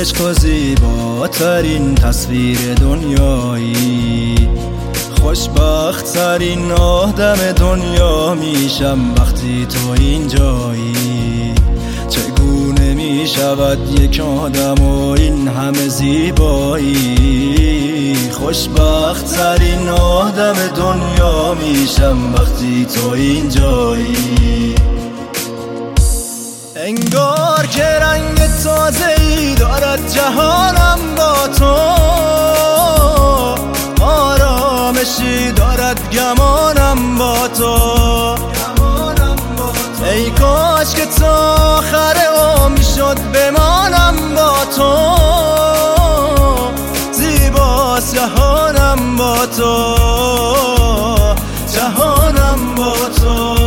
عشق و زیباترین تصویر دنیایی، خوشبخت ترین آدم دنیا میشم وقتی تو اینجایی. چگونه میشود یک آدم و این همه زیبایی؟ خوشبخت ترین آدم دنیا میشم وقتی تو اینجایی. انگار که رنگ تازه‌ای دارد جهانم با تو، آرامشی دارد گمانم با تو. ای کاش که تا آخر عمر شد بمانم با تو، زیباست جهانم با تو، جهانم با تو.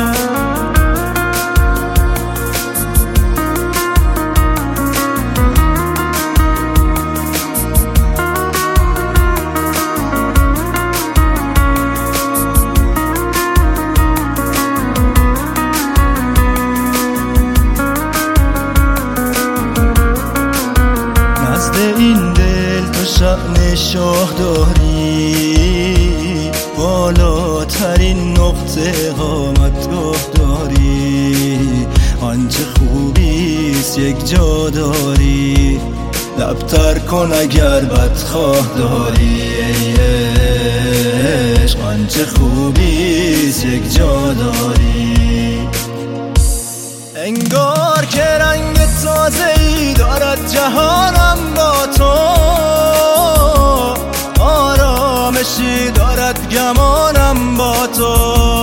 این دل تو شأن شاه داری، بالاترین نقطه ها مطرح داری. آنچه خوبیست یک جا داری، لبتر کن اگر بدخواه داری. ای عشق آنچه خوبیست یک جا داری. انگار که رنگ تازه‌ای دارد جهانم با تو، آرامشی دارد گمانم با تو.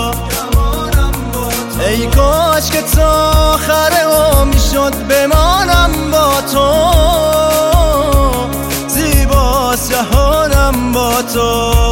ای کاش که تا آخر عمر شد بمانم با تو، زیباست جهانم با تو.